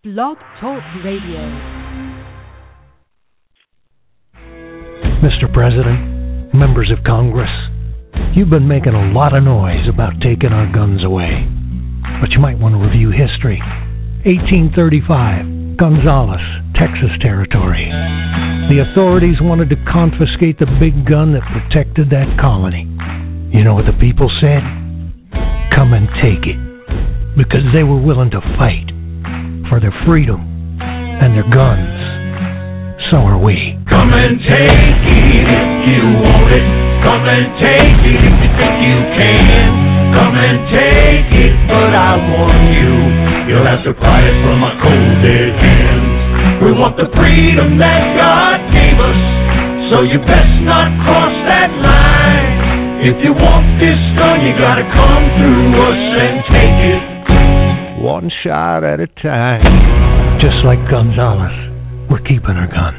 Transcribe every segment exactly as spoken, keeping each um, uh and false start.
Blog Talk Radio. Mister President, members of Congress, you've been making a lot of noise about taking our guns away. But you might want to review history. eighteen thirty-five, Gonzales, Texas Territory. The authorities wanted to confiscate the big gun that protected that colony. You know what the people said? Come and take it. Because they were willing to fight for their freedom and their guns. So are we. Come and take it if you want it. Come and take it if you think you can. Come and take it, but I warn you, you'll have to pry it from my cold dead hands. We want the freedom that God gave us, so you best not cross that line. If you want this gun, you gotta come through us and take it. One shot at a time. Just like Gonzales, we're keeping our guns.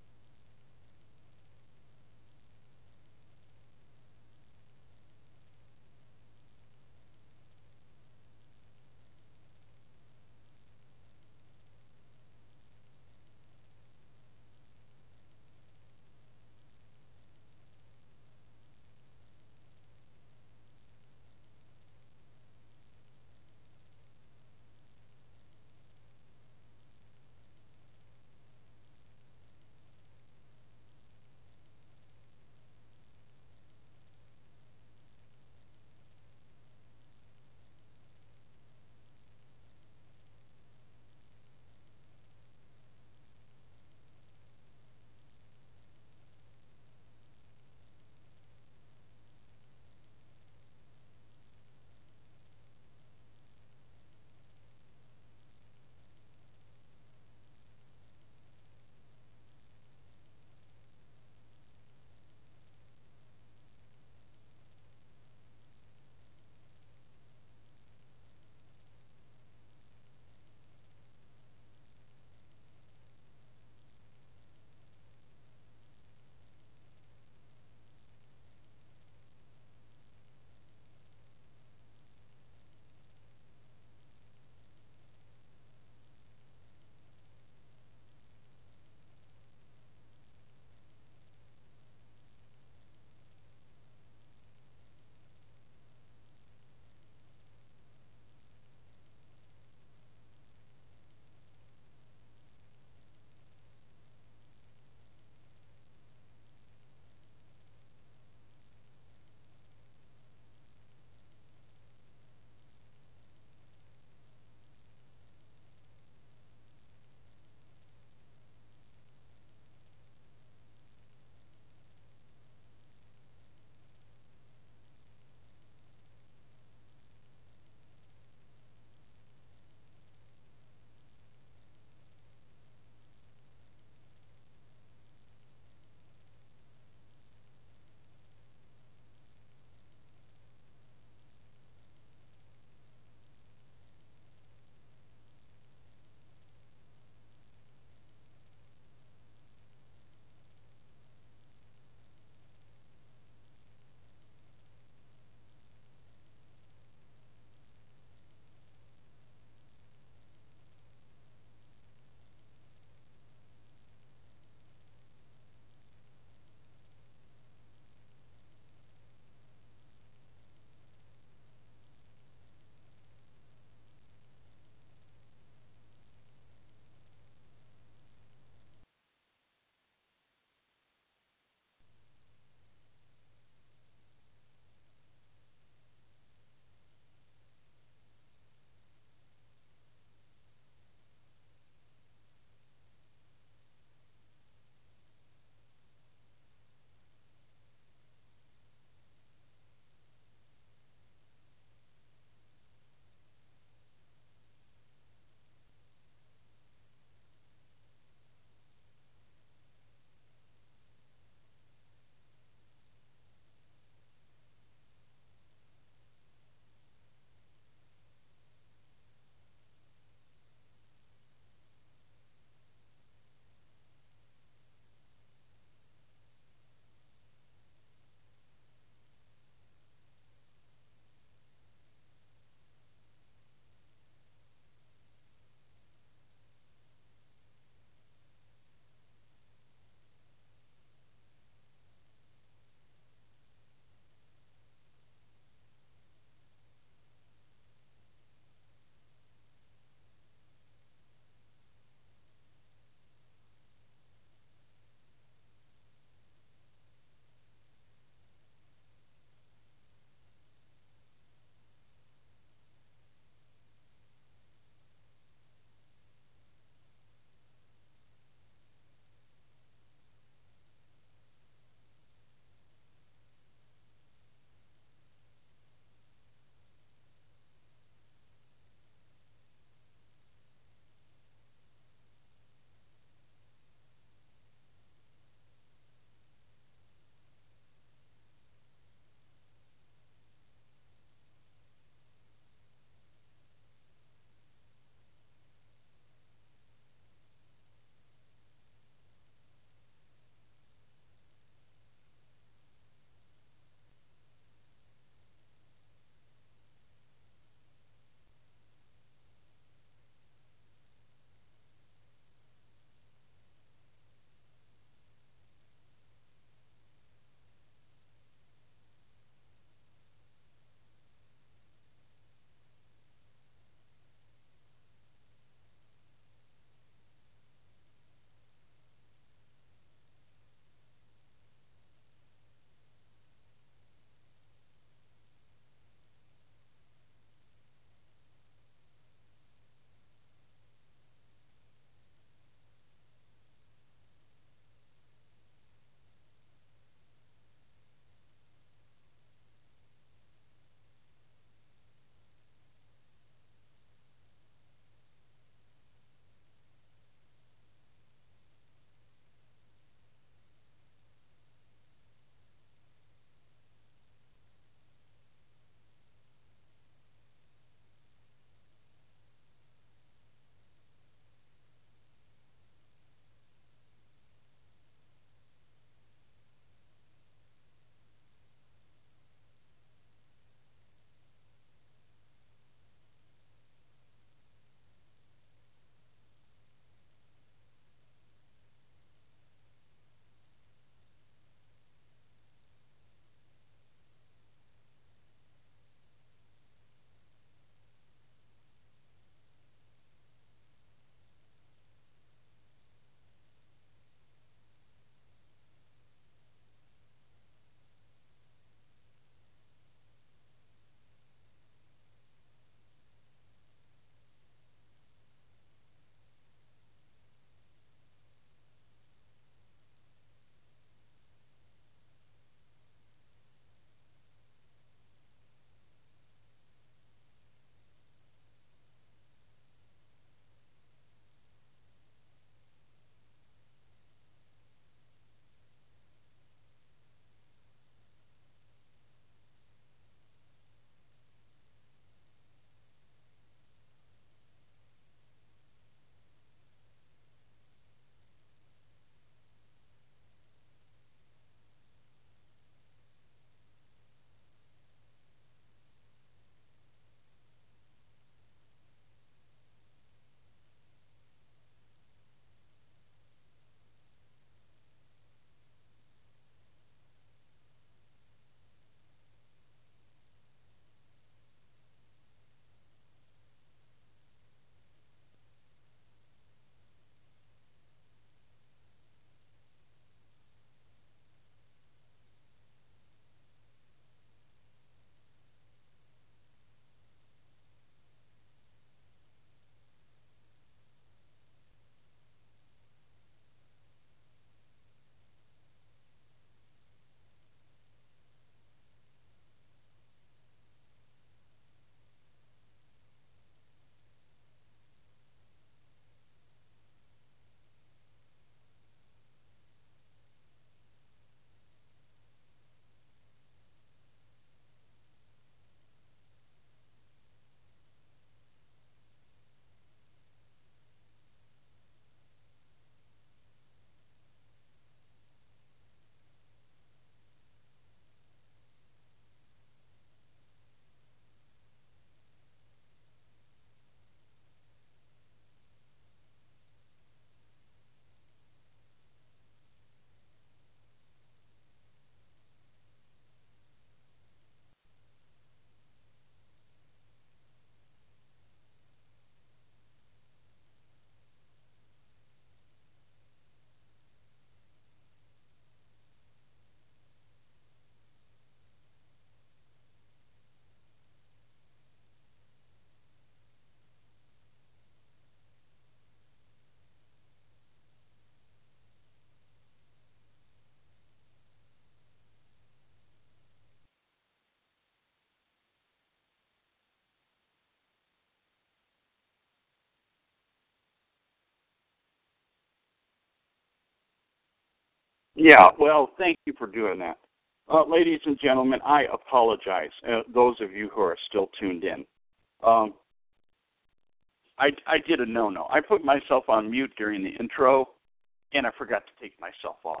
Yeah, well, thank you for doing that. Uh, ladies and gentlemen, I apologize, uh, those of you who are still tuned in. Um, I, I did a no-no. I put myself on mute during the intro, and I forgot to take myself off.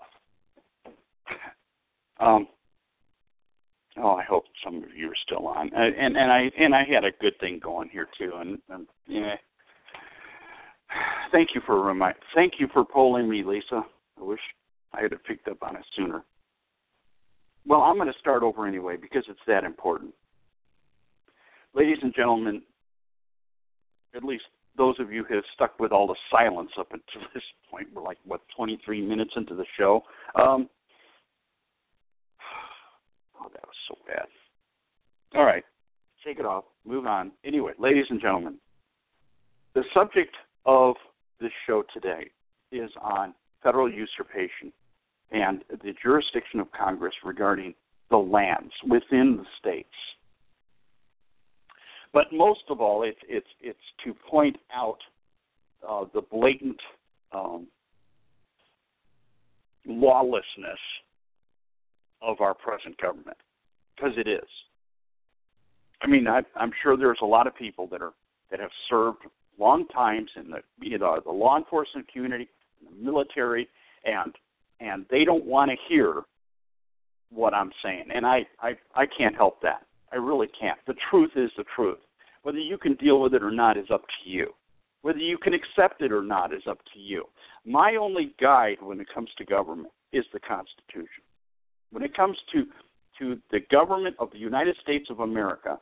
um, oh, I hope some of you are still on. Uh, and, and I and I had a good thing going here, too. And, and yeah. Thank you for remind. Thank you for polling me, Lisa. I wish I had picked up on it sooner. Well, I'm going to start over anyway because it's that important. Ladies and gentlemen, at least those of you who have stuck with all the silence up until this point, we're like, what, twenty-three minutes into the show? Um, oh, that was so bad. All right, take it off, move on. Anyway, ladies and gentlemen, the subject of this show today is on federal usurpation and the jurisdiction of Congress regarding the lands within the states. But most of all, it's it's it's to point out uh, the blatant um, lawlessness of our present government, because it is. I mean, I, I'm sure there's a lot of people that are that have served long times in the you know, the law enforcement community, in the military, and and they don't want to hear what I'm saying, and I, I I can't help that. I really can't. The truth is the truth. Whether you can deal with it or not is up to you. Whether you can accept it or not is up to you. My only guide when it comes to government is the Constitution. When it comes to, to the government of the United States of America,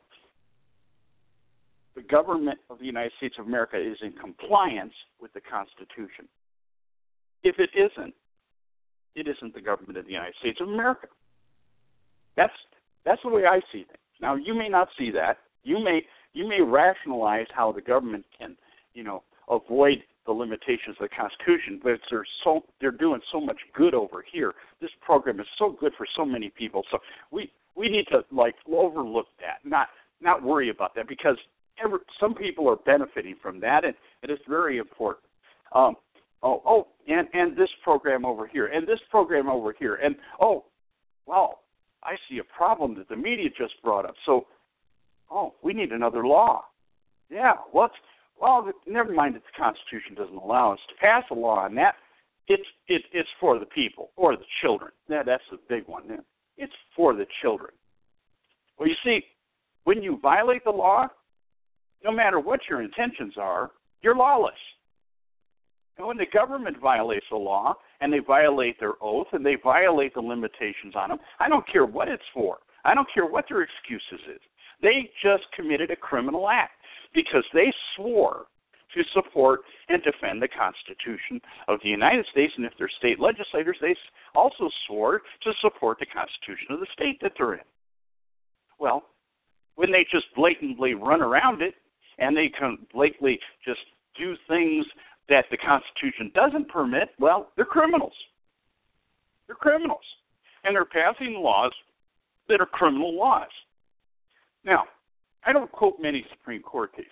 the government of the United States of America is in compliance with the Constitution. If it isn't, it isn't the government of the United States of America. That's that's the way I see things. Now, you may not see that. You may you may rationalize how the government can, you know, avoid the limitations of the Constitution, but they're so they're doing so much good over here. This program is so good for so many people. So we we need to like overlook that, not not worry about that, because every, some people are benefiting from that, and it is very important. Um, oh oh, and and this program over here, and this program over here, and oh, well, I see a problem that the media just brought up. So, oh, we need another law. Yeah, what's well, never mind that the Constitution doesn't allow us to pass a law on that. It's it, it's for the people or the children. Yeah, that's the big one. Yeah. It's for the children. Well, you see, when you violate the law, no matter what your intentions are, you're lawless. And when the government violates a law and they violate their oath and they violate the limitations on them, I don't care what it's for. I don't care what their excuses is. They just committed a criminal act because they swore to support and defend the Constitution of the United States, and if they're state legislators, they also swore to support the Constitution of the state that they're in. Well, when they just blatantly run around it and they can blatantly just do things that the Constitution doesn't permit, well, they're criminals. They're criminals. And they're passing laws that are criminal laws. Now, I don't quote many Supreme Court cases.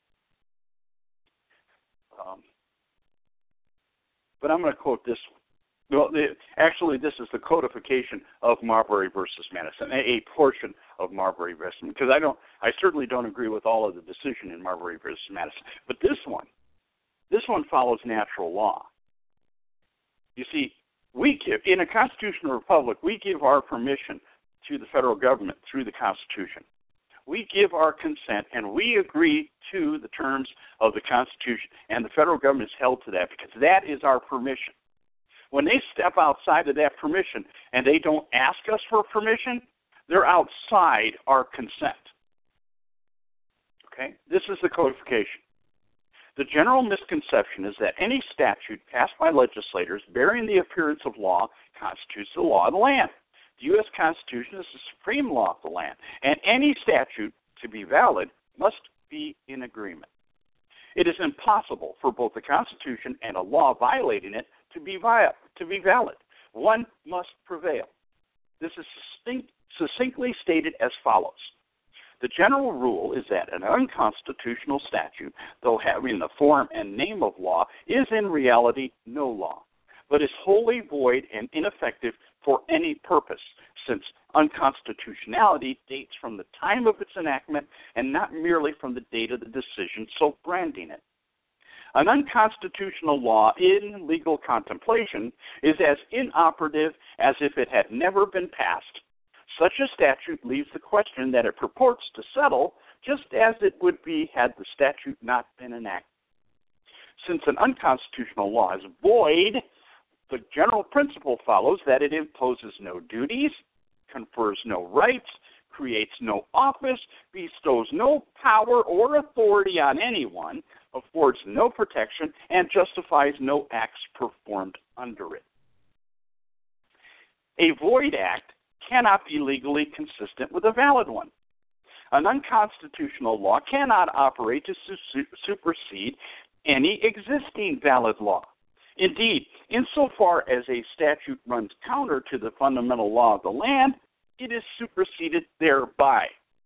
Um, but I'm going to quote this one. Well, the, actually, this is the codification of Marbury versus Madison, a, a portion of Marbury versus Madison, because I don't, I certainly don't agree with all of the decision in Marbury versus Madison. But this one, this one follows natural law. You see, we give, in a constitutional republic, we give our permission to the federal government through the Constitution. We give our consent and we agree to the terms of the Constitution, and the federal government is held to that because that is our permission. When they step outside of that permission and they don't ask us for permission, they're outside our consent. Okay? This is the codification. The general misconception is that any statute passed by legislators bearing the appearance of law constitutes the law of the land. The U S Constitution is the supreme law of the land, and any statute to be valid must be in agreement. It is impossible for both the Constitution and a law violating it to be, vi- to be valid. One must prevail. This is succinct, succinctly stated as follows. The general rule is that an unconstitutional statute, though having the form and name of law, is in reality no law. but is wholly void and ineffective for any purpose, since unconstitutionality dates from the time of its enactment and not merely from the date of the decision so branding it. An unconstitutional law in legal contemplation is as inoperative as if it had never been passed. Such a statute leaves the question that it purports to settle just as it would be had the statute not been enacted. Since an unconstitutional law is void, the general principle follows that it imposes no duties, confers no rights, creates no office, bestows no power or authority on anyone, affords no protection, and justifies no acts performed under it. A void act cannot be legally consistent with a valid one. An unconstitutional law cannot operate to su- supersede any existing valid law. Indeed, insofar as a statute runs counter to the fundamental law of the land, it is superseded thereby.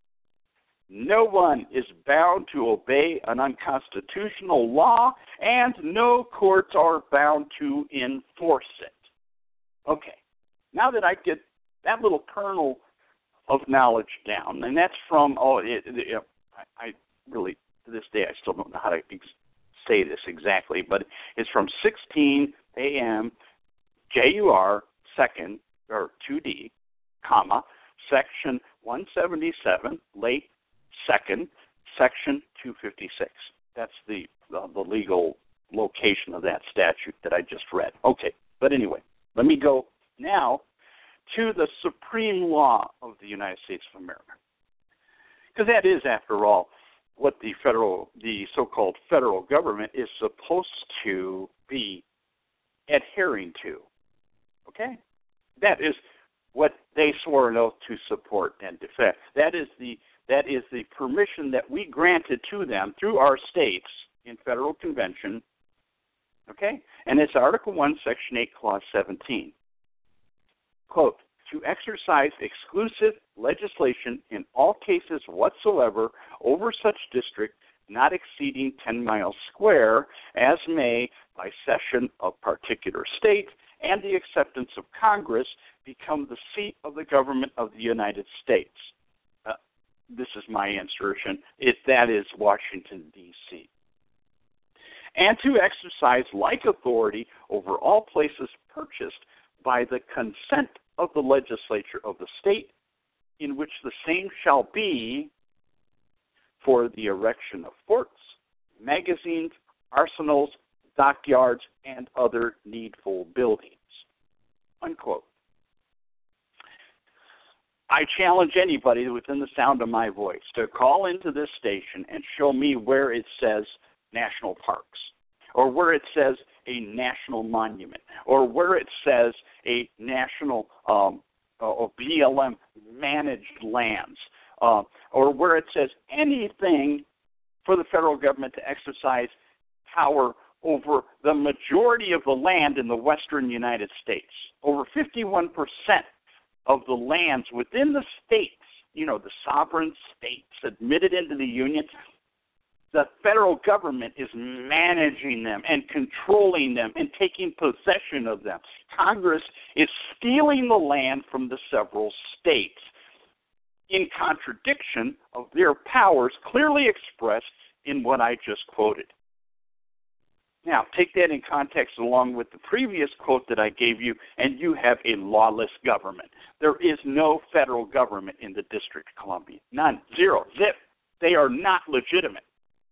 No one is bound to obey an unconstitutional law, and no courts are bound to enforce it. Okay, now that I get that little kernel of knowledge down, and that's from, oh, it, it, I, I really, to this day, I still don't know how to ex- say this exactly, but it's from sixteen A M J U R second, or two D, comma, section one seventy-seven, late second, section two fifty-six. That's the, the the legal location of that statute that I just read. Okay, but anyway, let me go now to the supreme law of the United States of America, because that is, after all, what the federal, the so-called federal government is supposed to be adhering to. Okay, that is what they swore an oath to support and defend. That is the that is the permission that we granted to them through our states in federal convention. Okay, and it's Article One, Section Eight, Clause seventeen. Quote, to exercise exclusive legislation in all cases whatsoever over such district not exceeding ten miles square, as may, by session of particular state and the acceptance of Congress, become the seat of the government of the United States. Uh, this is my insertion. It, that is Washington, D C And to exercise like authority over all places purchased by the consent of the legislature of the state in which the same shall be for the erection of forts, magazines, arsenals, dockyards, and other needful buildings. Unquote. I challenge anybody within the sound of my voice to call into this station and show me where it says national parks, or where it says a national monument, or where it says a national um, or B L M managed lands, uh, or where it says anything for the federal government to exercise power over the majority of the land in the western United States. Over fifty-one percent of the lands within the states, you know, the sovereign states admitted into the Union, the federal government is managing them and controlling them and taking possession of them. Congress is stealing the land from the several states in contradiction of their powers clearly expressed in what I just quoted. Now, take that in context along with the previous quote that I gave you, and you have a lawless government. There is no federal government in the District of Columbia. None. Zero. Zip. They are not legitimate.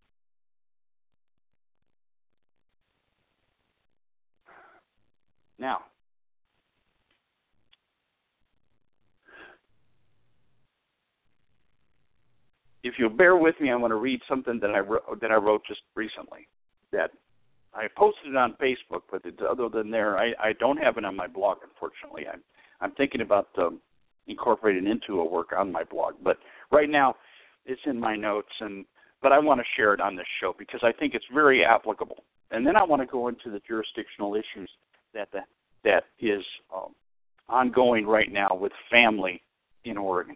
Now, if you'll bear with me, I want to read something that I wrote, that I wrote just recently. That I posted it on Facebook, but it, other than there, I, I don't have it on my blog, unfortunately. I'm, I'm thinking about um, incorporating into a work on my blog, but right now it's in my notes, and but I want to share it on this show because I think it's very applicable. And then I want to go into the jurisdictional issues that the, that is um, ongoing right now with family in Oregon.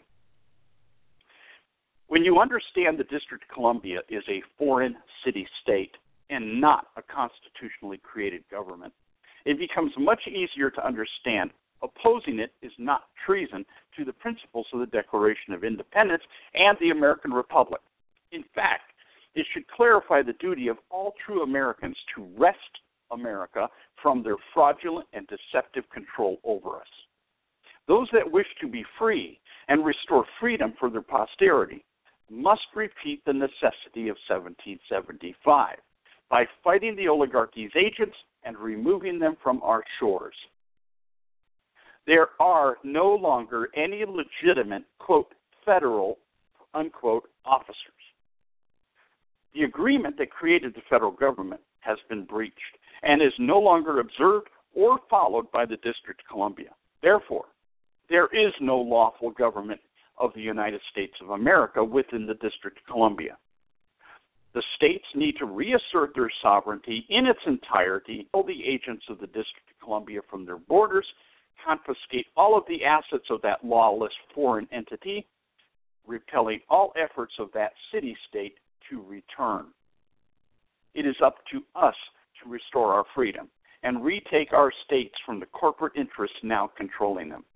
When you understand the District of Columbia is a foreign city-state and not a constitutionally created government, it becomes much easier to understand. Opposing it is not treason to the principles of the Declaration of Independence and the American Republic. In fact, it should clarify the duty of all true Americans to wrest America from their fraudulent and deceptive control over us. Those that wish to be free and restore freedom for their posterity must repeat the necessity of seventeen seventy-five by fighting the oligarchy's agents and removing them from our shores. There are no longer any legitimate, quote, federal, unquote, officers. The agreement that created the federal government has been breached and is no longer observed or followed by the District of Columbia. Therefore, there is no lawful government of the United States of America within the District of Columbia. The states need to reassert their sovereignty in its entirety, pull the agents of the District of Columbia from their borders, confiscate all of the assets of that lawless foreign entity, repelling all efforts of that city-state to return. It is up to us to restore our freedom and retake our states from the corporate interests now controlling them.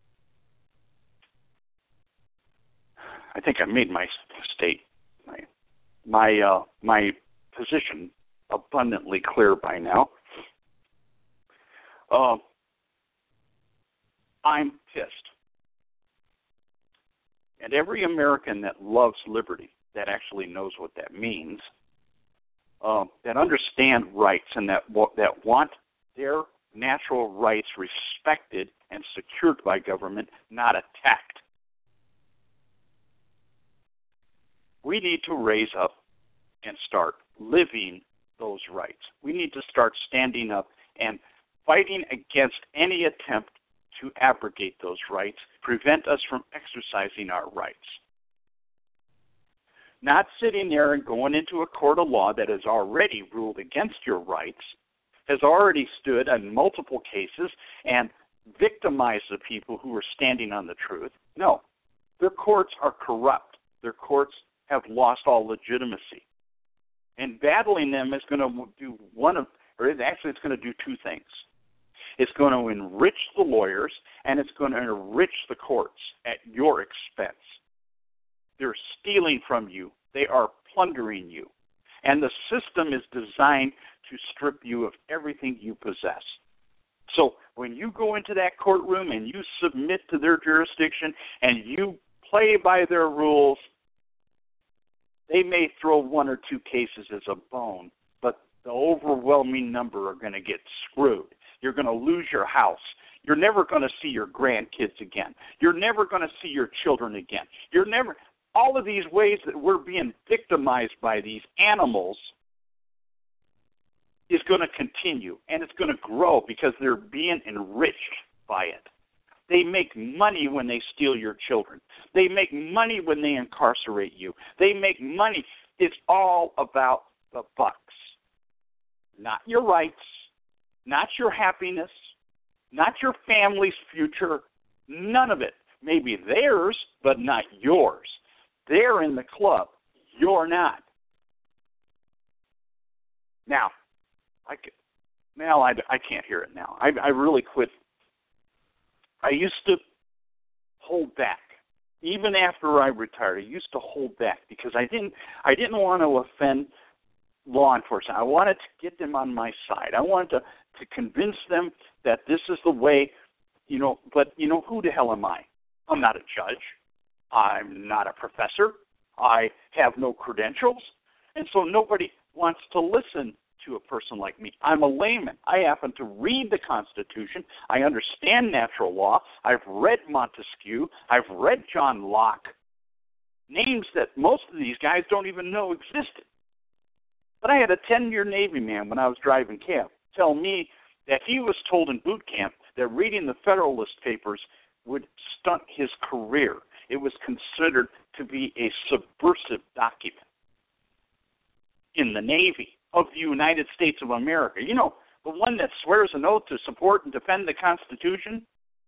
I think I made my state, my my uh, my position abundantly clear by now. Uh, I'm pissed. And every American that loves liberty, that actually knows what that means, uh, that understand rights and that that want their natural rights respected and secured by government, not attacked. We need to raise up and start living those rights. We need to start standing up and fighting against any attempt to abrogate those rights, prevent us from exercising our rights. Not sitting there and going into a court of law that has already ruled against your rights, has already stood in multiple cases and victimized the people who are standing on the truth. No, their courts are corrupt. Their courts have lost all legitimacy. And battling them is going to do one of, or actually it's going to do two things. It's going to enrich the lawyers, and it's going to enrich the courts at your expense. They're stealing from you. They are plundering you. And the system is designed to strip you of everything you possess. So when you go into that courtroom and you submit to their jurisdiction and you play by their rules, they may throw one or two cases as a bone, but the overwhelming number are going to get screwed. You're going to lose your house. You're never going to see your grandkids again. You're never going to see your children again. You're never, all of these ways that we're being victimized by these animals is going to continue, and it's going to grow because they're being enriched by it. They make money when they steal your children. They make money when they incarcerate you. They make money. It's all about the bucks, not your rights, not your happiness, not your family's future, none of it. Maybe theirs, but not yours. They're in the club. You're not. Now, I can, now I, I can't hear it now. I, I really quit. I used to hold back. Even after I retired, I used to hold back because I didn't I didn't want to offend law enforcement. I wanted to get them on my side. I wanted to, to convince them that this is the way, you know, but, you know, who the hell am I? I'm not a judge. I'm not a professor. I have no credentials. And so nobody wants to listen to a person like me. I'm a layman. I happen to read the Constitution. I understand natural law. I've read Montesquieu. I've read John Locke, names that most of these guys don't even know existed. But I had a ten-year Navy man when I was driving cab tell me that he was told in boot camp that reading the Federalist Papers would stunt his career. It was considered to be a subversive document in the Navy of the United States of America. You know, the one that swears an oath to support and defend the Constitution.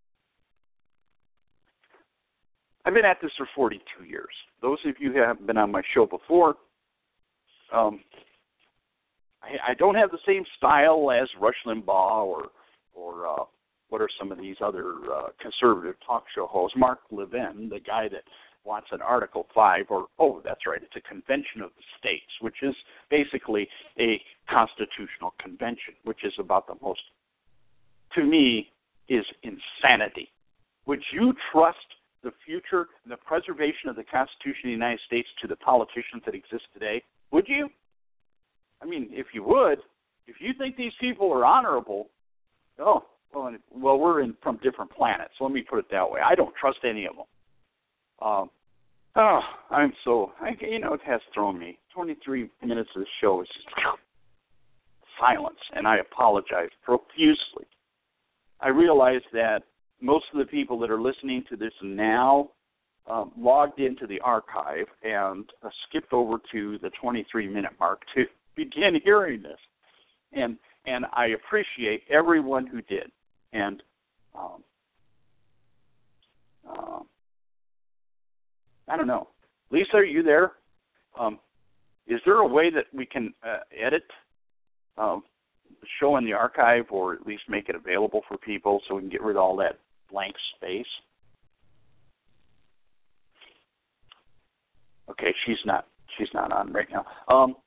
I've been at this for forty-two years. Those of you who have been on my show before, um, I, I don't have the same style as Rush Limbaugh or or uh, what are some of these other uh, conservative talk show hosts? Mark Levin, the guy that wants an Article five, or, oh, that's right, it's a convention of the states, which is basically a constitutional convention, which is about the most, to me, is insanity. Would you trust the future and the preservation of the Constitution of the United States to the politicians that exist today? Would you? I mean, if you would, if you think these people are honorable, oh, well, well we're in from different planets. Let me put it that way. I don't trust any of them. Um, oh, I'm so, I, you know, it has thrown me. twenty-three minutes of the show is just silence, and I apologize profusely. I realize that most of the people that are listening to this now um, logged into the archive and uh, skipped over to the twenty-three minute mark to begin hearing this. And and I appreciate everyone who did. And um, uh, I don't know. Lisa, are you there? Um, is there a way that we can uh, edit um, the show in the archive, or at least make it available for people so we can get rid of all that blank space? Okay, she's not she's not on right now. Um,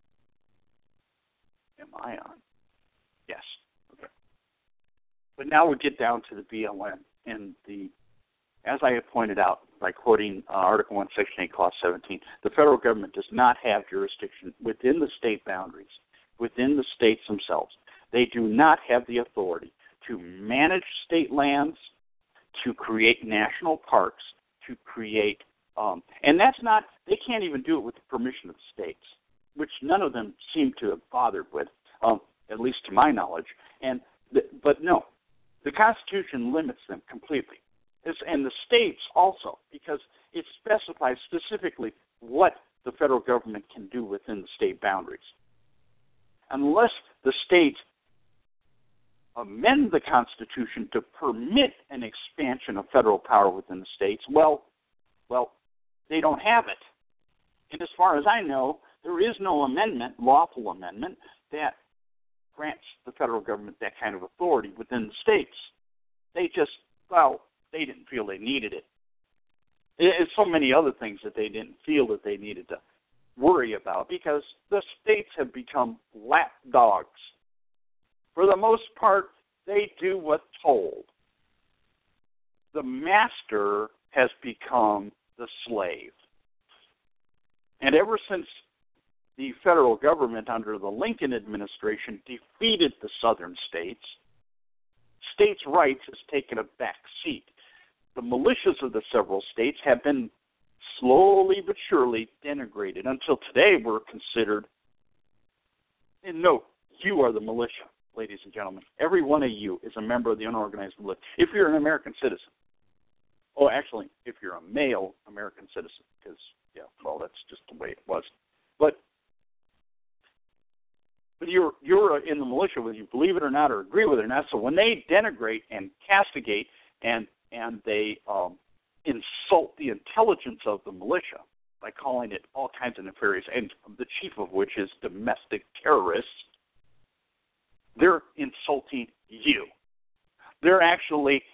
am I on? Yes. Okay. But now we get down to the B L M and the, as I have pointed out by quoting uh, Article one, Section eight, Clause seventeen, the federal government does not have jurisdiction within the state boundaries, within the states themselves. They do not have the authority to manage state lands, to create national parks, to create, um, and that's not, they can't even do it with the permission of the states, which none of them seem to have bothered with, um, at least to my knowledge. And the, but no, the Constitution limits them completely. It's, and the states also, because it specifies specifically what the federal government can do within the state boundaries. Unless the states amend the Constitution to permit an expansion of federal power within the states, well, well, they don't have it. And as far as I know, there is no amendment, lawful amendment, that grants the federal government that kind of authority within the states. They just, well, they didn't feel they needed it. It's so many other things that they didn't feel that they needed to worry about, because the states have become lapdogs. For the most part, they do what's told. The master has become the slave. And ever since the federal government under the Lincoln administration defeated the southern states, states' rights has taken a back seat. The militias of the several states have been slowly but surely denigrated until today we're considered, and note, you are the militia, ladies and gentlemen. Every one of you is a member of the unorganized militia, if you're an American citizen. Oh, actually, if you're a male American citizen, because, yeah, well, that's just the way it was. But but you're you're in the militia, whether you believe it or not or agree with it or not. So when they denigrate and castigate and and they um, insult the intelligence of the militia by calling it all kinds of nefarious, and the chief of which is domestic terrorists, they're insulting you. They're actually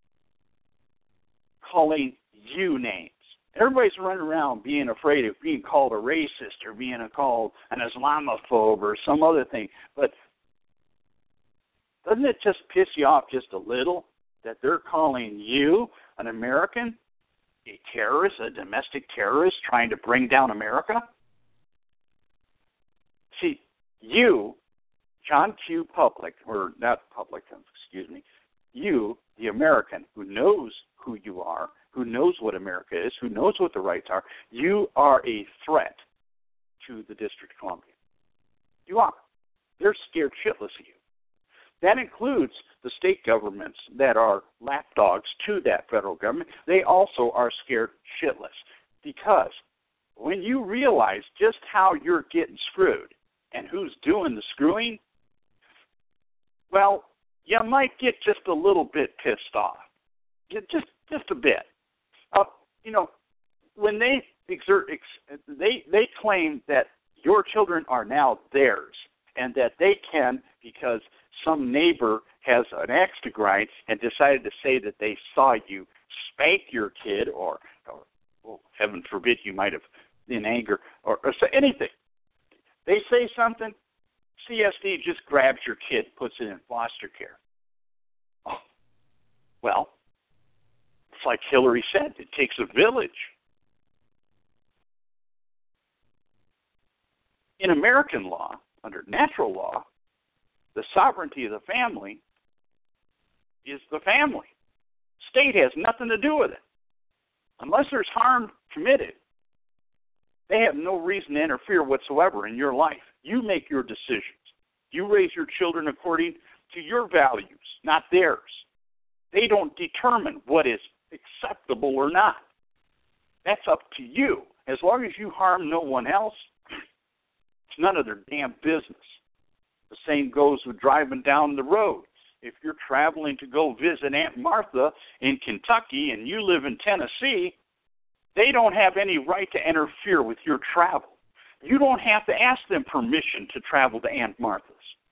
calling you names. Everybody's running around being afraid of being called a racist or being called an Islamophobe or some other thing. But doesn't it just piss you off just a little that they're calling you, an American, a terrorist, a domestic terrorist trying to bring down America? See, you, John Q. Public, or not Public, excuse me, you, the American who knows who you are, who knows what America is, who knows what the rights are, you are a threat to the District of Columbia. You are. They're scared shitless of you. That includes the state governments that are lapdogs to that federal government. They also are scared shitless, because when you realize just how you're getting screwed and who's doing the screwing, well, you might get just a little bit pissed off. Just just a bit. Uh, you know, when they exert, ex- they they claim that your children are now theirs, and that they can, because some neighbor has an axe to grind and decided to say that they saw you spank your kid, or, or well, heaven forbid, you might have, in anger, or, or say anything. They say something, C S D just grabs your kid, puts it in foster care. Oh, well, it's like Hillary said, it takes a village. In American law, under natural law, the sovereignty of the family is the family. State has nothing to do with it. Unless there's harm committed, they have no reason to interfere whatsoever in your life. You make your decisions. You raise your children according to your values, not theirs. They don't determine what is acceptable or not. That's up to you. As long as you harm no one else, it's none of their damn business. The same goes with driving down the road. If you're traveling to go visit Aunt Martha in Kentucky and you live in Tennessee, they don't have any right to interfere with your travel. You don't have to ask them permission to travel to Aunt Martha's.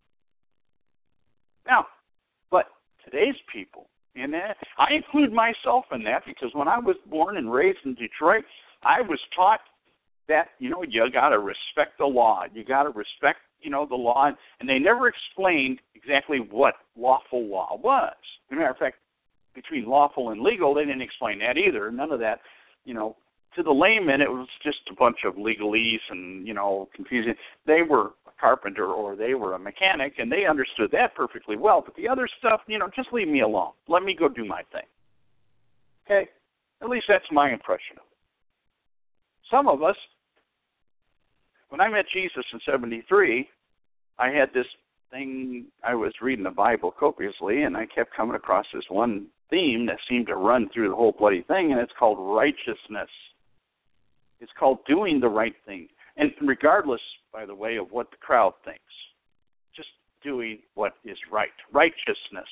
Now, but today's people, and I include myself in that, because when I was born and raised in Detroit, I was taught that, you know, you got to respect the law. You got to respect, you know, the law. And they never explained exactly what lawful law was. As a matter of fact, between lawful and legal, they didn't explain that either. None of that, you know, to the layman, it was just a bunch of legalese and, you know, confusing. They were a carpenter or they were a mechanic, and they understood that perfectly well. But the other stuff, you know, just leave me alone. Let me go do my thing. Okay? At least that's my impression of it. Some of us, when I met Jesus in seventy-three, I had this thing, I was reading the Bible copiously, and I kept coming across this one theme that seemed to run through the whole bloody thing, and it's called righteousness. It's called doing the right thing. And regardless, by the way, of what the crowd thinks, just doing what is right. Righteousness.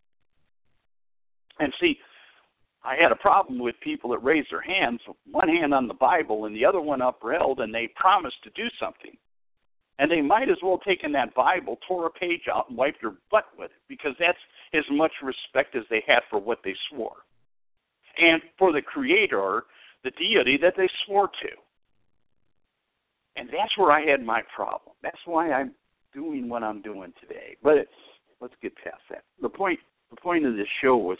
And see, I had a problem with people that raised their hands, one hand on the Bible and the other one upheld, and they promised to do something. And they might as well taken that Bible, tore a page out, and wiped their butt with it, because that's as much respect as they had for what they swore. And for the Creator, the deity that they swore to. And that's where I had my problem. That's why I'm doing what I'm doing today. But it, let's get past that. The point, the point of this show was,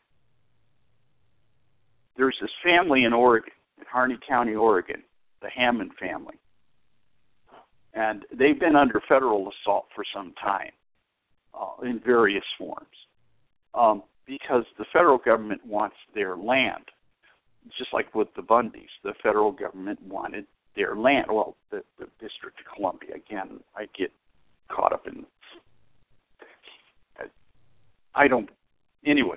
there's this family in Oregon, in Harney County, Oregon, the Hammond family. And they've been under federal assault for some time uh, in various forms um, because the federal government wants their land. Just like with the Bundys, the federal government wanted their land. Well, the, the District of Columbia, again, I get caught up in, I, I don't, anyway.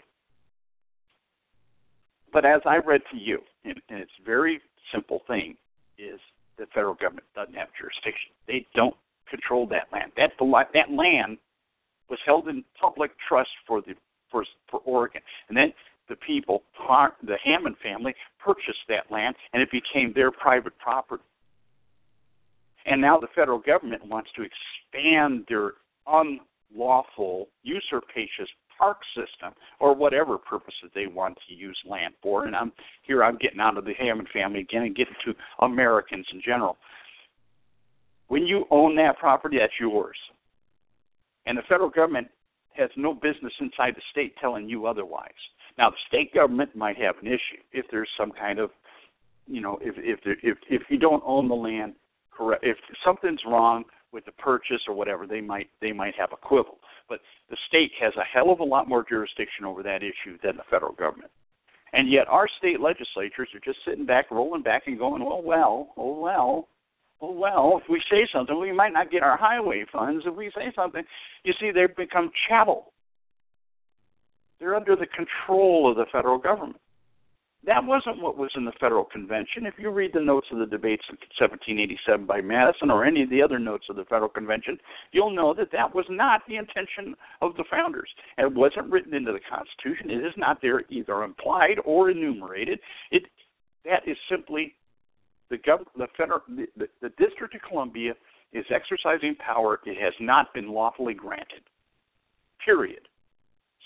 But as I read to you, and, and it's a very simple thing, is the federal government doesn't have jurisdiction. They don't control that land. That that land was held in public trust for the for, for Oregon, and then the people, the Hammond family, purchased that land, and it became their private property. And now the federal government wants to expand their unlawful, usurpacious park system, or whatever purposes they want to use land for. And I'm here I'm getting out of the Hammond family again and getting to Americans in general. When you own that property, that's yours. And the federal government has no business inside the state telling you otherwise. Now, the state government might have an issue if there's some kind of, you know, if if there, if if you don't own the land, correct? If something's wrong with the purchase or whatever, they might they might have a quibble. But the state has a hell of a lot more jurisdiction over that issue than the federal government. And yet our state legislatures are just sitting back, rolling back and going, oh, well, oh, well, oh, well, if we say something, we might not get our highway funds. If we say something, you see, they've become chattel. They're under the control of the federal government. That wasn't what was in the Federal Convention. If you read the notes of the debates in seventeen eighty-seven by Madison or any of the other notes of the Federal Convention, you'll know that that was not the intention of the founders. And it wasn't written into the Constitution. It is not there either implied or enumerated. It that is simply the gov- the, federal, the, the, the District of Columbia is exercising power it has not been lawfully granted. Period.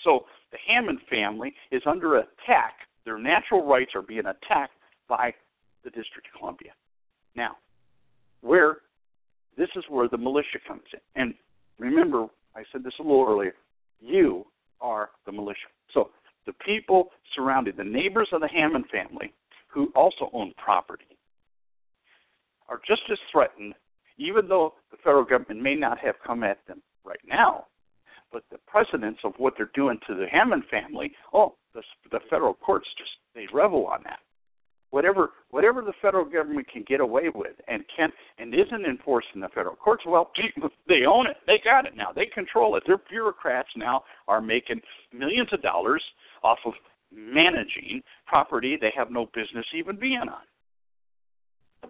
So the Hammond family is under attack. Their natural rights are being attacked by the District of Columbia. Now, where this is where the militia comes in. And remember, I said this a little earlier, you are the militia. So the people surrounding, the neighbors of the Hammond family, who also own property, are just as threatened, even though the federal government may not have come at them right now. But the precedence of what they're doing to the Hammond family, oh, the, the federal courts just, they revel on that. Whatever whatever the federal government can get away with and can and isn't enforced in the federal courts, well, they own it. They got it now. They control it. Their bureaucrats now are making millions of dollars off of managing property they have no business even being on.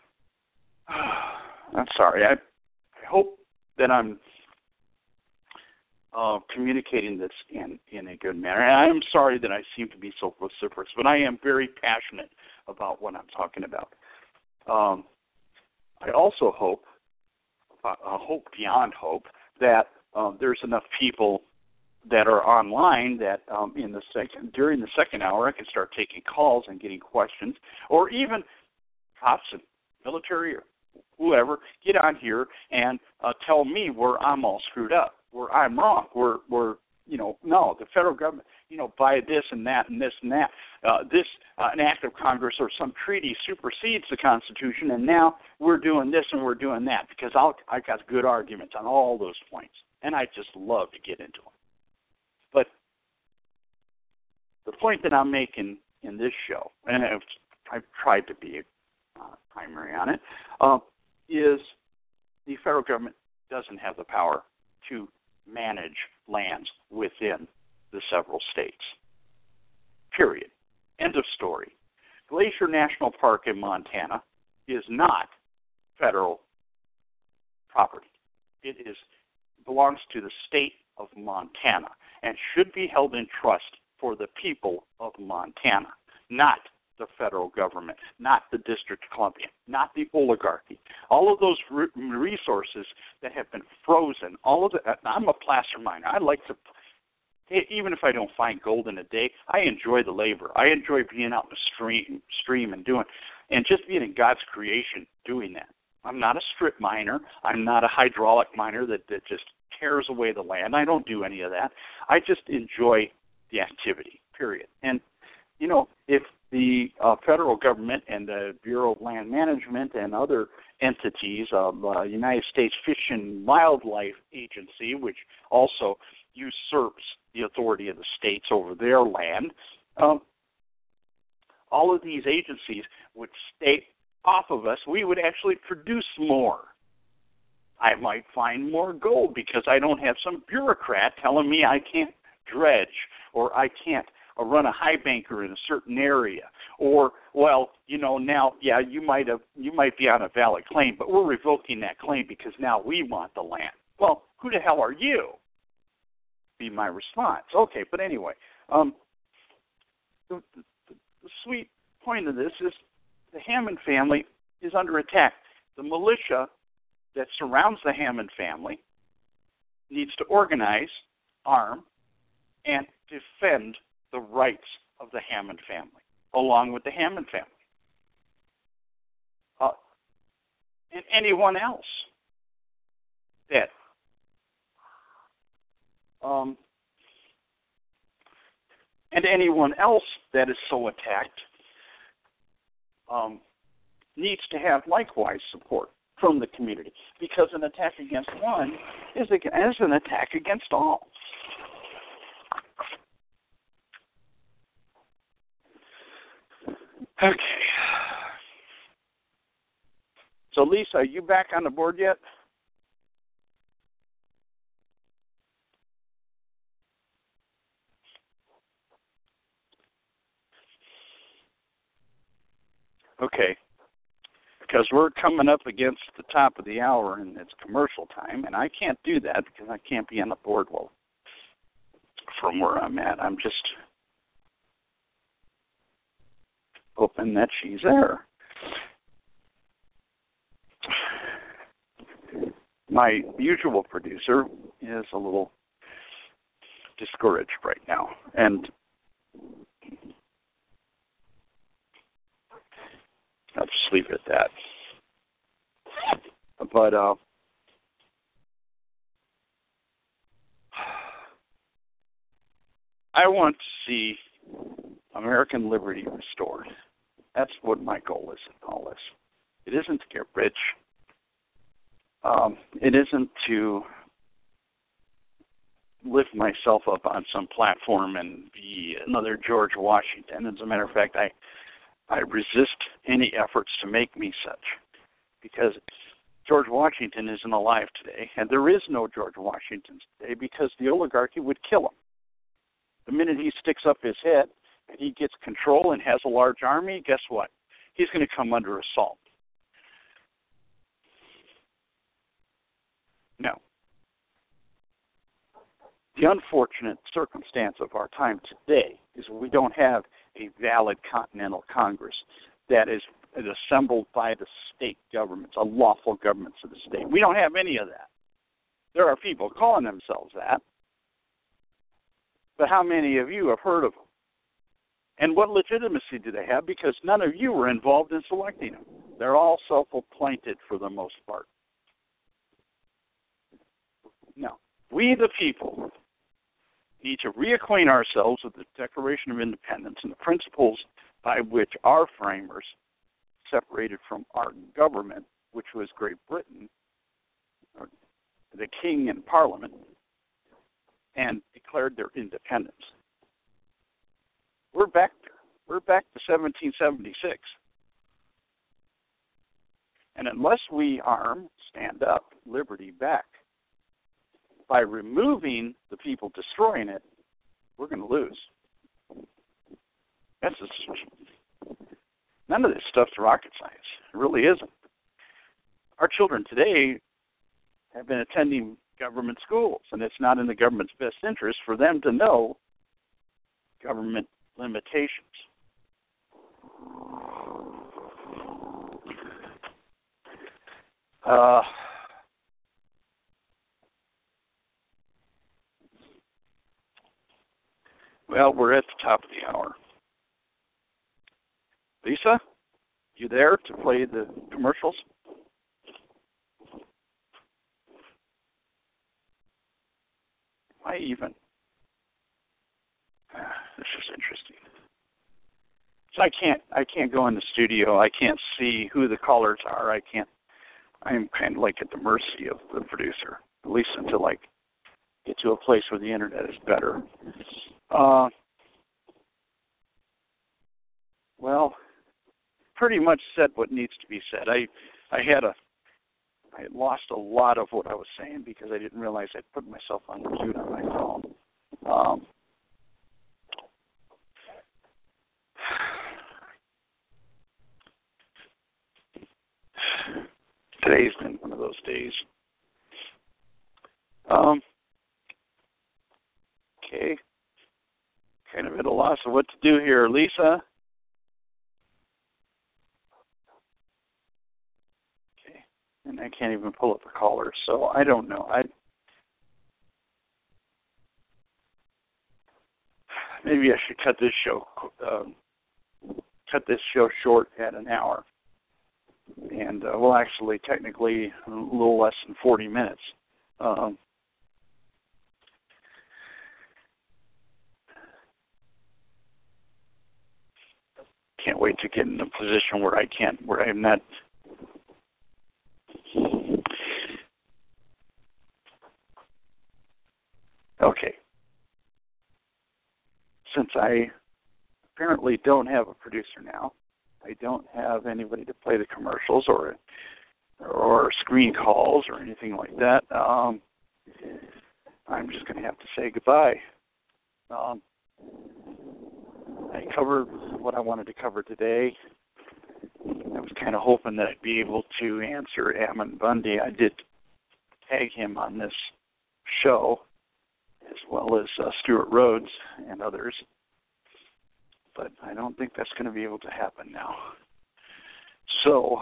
I'm sorry. I, I hope that I'm Uh, communicating this in, in a good manner. And I'm sorry that I seem to be so vociferous, but I am very passionate about what I'm talking about. Um, I also hope, uh, hope beyond hope, that um, there's enough people that are online that um, in the second during the second hour I can start taking calls and getting questions, or even cops and military or whoever get on here and uh, tell me where I'm all screwed up, where I'm wrong, where, where you know, no, the federal government, you know, by this and that and this and that, uh, this, uh, an act of Congress or some treaty supersedes the Constitution, and now we're doing this and we're doing that, because I'll, I got good arguments on all those points, and I just love to get into them. But the point that I'm making in this show, and I've, I've tried to be uh, primary on it, uh, is the federal government doesn't have the power to manage lands within the several states. Period. End of story. Glacier National Park in Montana is not federal property. It is belongs to the state of Montana and should be held in trust for the people of Montana, not the federal government, not the District of Columbia, not the oligarchy. All of those re- resources that have been frozen, all of the, I'm a placer miner. I like to, even if I don't find gold in a day, I enjoy the labor. I enjoy being out in the stream, stream and doing, and just being in God's creation doing that. I'm not a strip miner. I'm not a hydraulic miner that, that just tears away the land. I don't do any of that. I just enjoy the activity, period. And, you know, if the uh, federal government and the Bureau of Land Management and other entities of uh, United States Fish and Wildlife Agency, which also usurps the authority of the states over their land, um, all of these agencies would stay off of us. We would actually produce more. I might find more gold because I don't have some bureaucrat telling me I can't dredge or I can't uh, run a high banker in a certain area, or, well, you know, now, yeah, you might have, you might be on a valid claim, but we're revoking that claim because now we want the land. Well, who the hell are you? Be my response. Okay, but anyway, um, the, the, the sweet point of this is the Hammond family is under attack. The militia that surrounds the Hammond family needs to organize, arm, and defend the rights of the Hammond family, along with the Hammond family. Uh, and anyone else that um, and anyone else that is so attacked um, needs to have likewise support from the community, because an attack against one is, a, is an attack against all. Okay. So, Lisa, are you back on the board yet? Okay. Because we're coming up against the top of the hour and it's commercial time, and I can't do that because I can't be on the board well from where I'm at. I'm just hoping that she's there. My usual producer is a little discouraged right now. And I'll just leave it at that. But uh, I want to see American liberty restored. That's what my goal is in all this. It isn't to get rich. Um, it isn't to lift myself up on some platform and be another George Washington. As a matter of fact, I I resist any efforts to make me such, because George Washington isn't alive today, and there is no George Washington today because the oligarchy would kill him. The minute he sticks up his head and he gets control and has a large army, guess what? He's going to come under assault. Now, the unfortunate circumstance of our time today is we don't have a valid Continental Congress that is assembled by the state governments, a lawful governments of the state. We don't have any of that. There are people calling themselves that, but how many of you have heard of them? And what legitimacy do they have? Because none of you were involved in selecting them. They're all self-appointed for the most part. Now, we the people need to reacquaint ourselves with the Declaration of Independence and the principles by which our framers separated from our government, which was Great Britain, the king and parliament, and declared their independence. We're back there. We're back to seventeen seventy-six. And unless we arm, stand up, liberty back, by removing the people destroying it, we're going to lose. That's just, none of this stuff's rocket science. It really isn't. Our children today have been attending government schools, and it's not in the government's best interest for them to know government limitations. Uh, well, we're at the top of the hour. Lisa, you there to play the commercials? Why even? This is interesting. So I can't, I can't go in the studio. I can't see who the callers are. I can't. I'm kind of like at the mercy of the producer, at least until I get to a place where the internet is better. Uh, well, pretty much said what needs to be said. I, I had a, I had lost a lot of what I was saying because I didn't realize I'd put myself on mute on my phone. Um, Today's been one of those days. Um, okay. Kind of at a loss of what to do here. Lisa? Okay. And I can't even pull up a caller, so I don't know. I Maybe I should cut this show, uh, cut this show short at an hour. And, uh, well, actually, technically, a little less than forty minutes. Um, can't wait to get in a position where I can't, where I'm not. Okay. Since I apparently don't have a producer now, I don't have anybody to play the commercials or or screen calls or anything like that. Um, I'm just going to have to say goodbye. Um, I covered what I wanted to cover today. I was kind of hoping that I'd be able to answer Ammon Bundy. I did tag him on this show, as well as uh, Stuart Rhodes and others. But I don't think that's going to be able to happen now. So,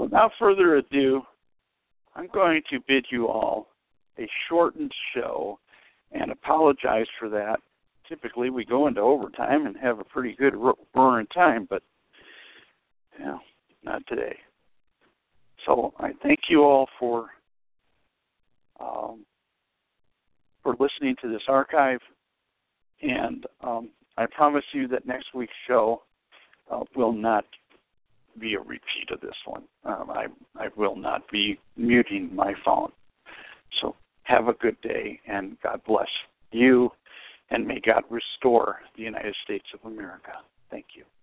without further ado, I'm going to bid you all a shortened show and apologize for that. Typically, we go into overtime and have a pretty good roaring time, but you know, not today. So I thank you all for um, for listening to this archive, and um, I promise you that next week's show uh, will not be a repeat of this one. Um, I I will not be muting my phone. So have a good day, and God bless you, and may God restore the United States of America. Thank you.